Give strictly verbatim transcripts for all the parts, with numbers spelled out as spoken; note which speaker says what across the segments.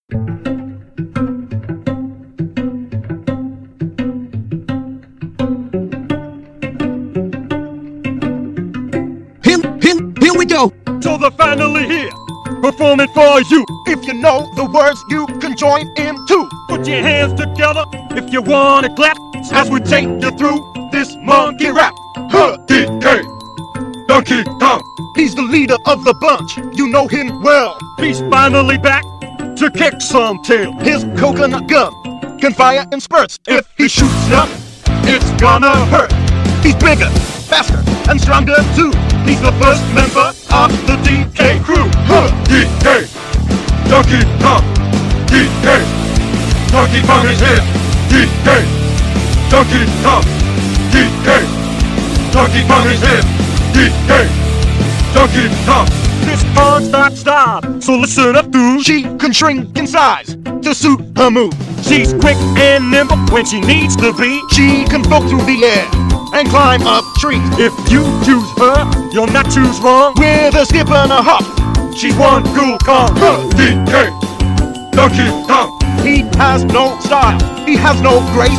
Speaker 1: Here, here, here we go.
Speaker 2: So they're finally here, performing for you.
Speaker 3: If you know the words, you can join in too.
Speaker 2: Put your hands together if you wanna clap as we take you through this monkey rap.
Speaker 3: Huh, D K, Donkey Kong. He's the leader of the bunch. You know him well.
Speaker 2: He's finally back to kick some tail.
Speaker 3: His coconut gun can fire in spurts. If he shoots up, it's gonna hurt. He's bigger, faster, and stronger too. He's the first member of the D K crew. Huh, D K, Donkey Kong. D K, Donkey Kong is here. D K, Donkey Kong. D K, Donkey Kong is here. D K, Donkey Kong.
Speaker 2: This Kong starts stop, so listen up, dude.
Speaker 3: She can shrink in size to suit her mood.
Speaker 2: She's quick and nimble when she needs to be.
Speaker 3: She can float through the air and climb up trees.
Speaker 2: If you choose her, you'll not choose wrong.
Speaker 3: With a skip and a hop,
Speaker 2: She's one cool Kong.
Speaker 3: D K, Donkey Kong. He has no style, he has no grace.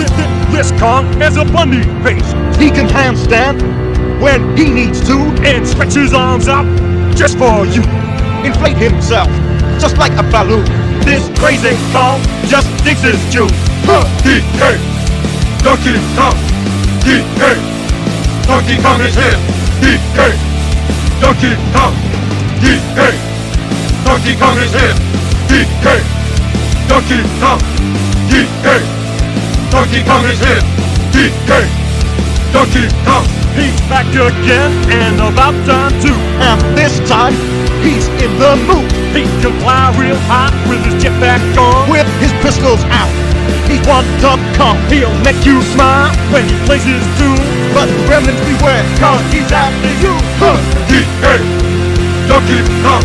Speaker 2: This Kong has a bunny face
Speaker 3: He can handstand when he needs to.
Speaker 2: and stretch his arms out just for you.
Speaker 3: Inflate himself just like a balloon.
Speaker 2: This crazy Kong just thinks it's June.
Speaker 3: D K, Donkey Kong. D K, Donkey Kong is here. D K, Donkey Kong. D K, Donkey Kong is here. D K, Donkey Kong. D K, Donkey Kong is here. D K, Donkey Kong.
Speaker 2: He's back again and about time too.
Speaker 3: And this time, he's in the mood.
Speaker 2: He can fly real high with his jetpack on.
Speaker 3: With his pistols out, he's one tough Kong.
Speaker 2: He'll make you smile when he plays his tune.
Speaker 3: But gremlins beware, cause he's after you. D K, Donkey Kong.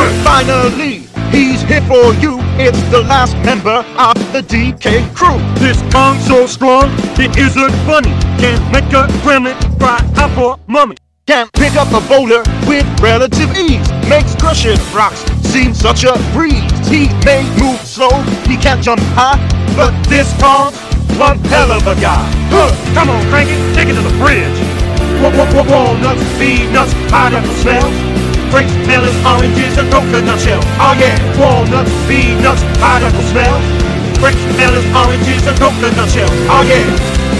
Speaker 3: Finally, he's here for you. It's the last member of the D K crew.
Speaker 2: This Kong's so strong, it isn't funny. Can make a gremlin cry out for mommy.
Speaker 3: Can pick up a boulder with relative ease. Makes crushing rocks seem such a breeze. He may move slow, he can't jump high, but this Kong's one hell of a guy.
Speaker 2: Come on, crank it, take it to the bridge.
Speaker 3: Walnuts, peanuts, pineapple smells. Grapes, melons, oranges, and coconut shells. Oh yeah, walnuts, peanuts, pineapple smells. Grapes, melons, oranges, and coconut shells. Oh yeah.